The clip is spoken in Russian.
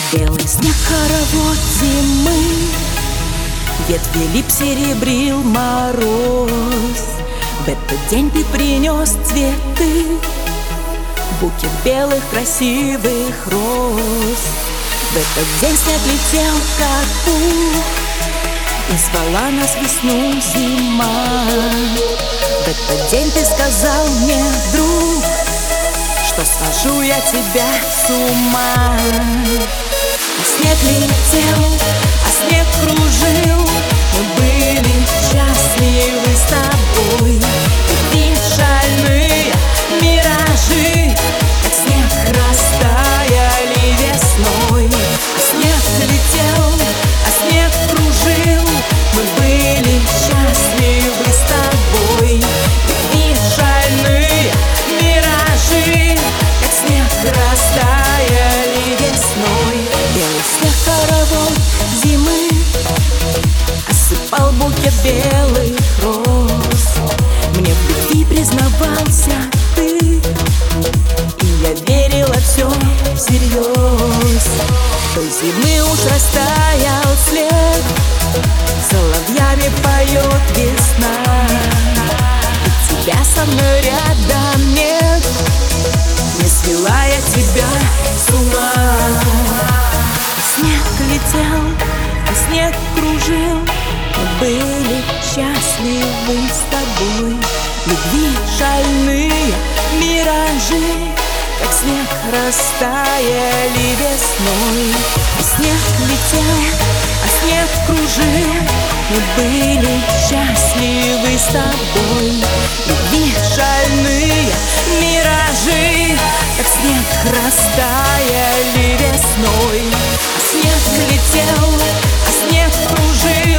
Белый снег, хоровод зимы, ветви лип серебрил мороз. В этот день ты принес цветы, букет белых красивых роз. В этот день снег летел, как пух, и звала нас весну зима. В этот день ты сказал мне, друг, что свожу я тебя с ума. А снег летел, а снег кружил, мы были счастливы с тобой. И шальные миражи, как снег, растаяли весной. А снег летел, а снег кружил, мы были счастливы с тобой. И шальные миражи, как снег, растаяли весной. Белый снег, хоровод зимы, осыпал букет белых роз. Мне в любви признавался ты, и я верила все всерьез. Той зимы уж растаял след, соловьями поет весна. И тебя со мной рядом нет, не свела я тебя с ума. Снег летел, а снег кружил, мы были счастливы с тобой. Любви шальные миражи, как снег, растаяли весной. А снег летел, а снег кружил, мы были счастливы с тобой. Любви шальные миражи, как снег, растаяли весной. А снег летел, а снег кружил,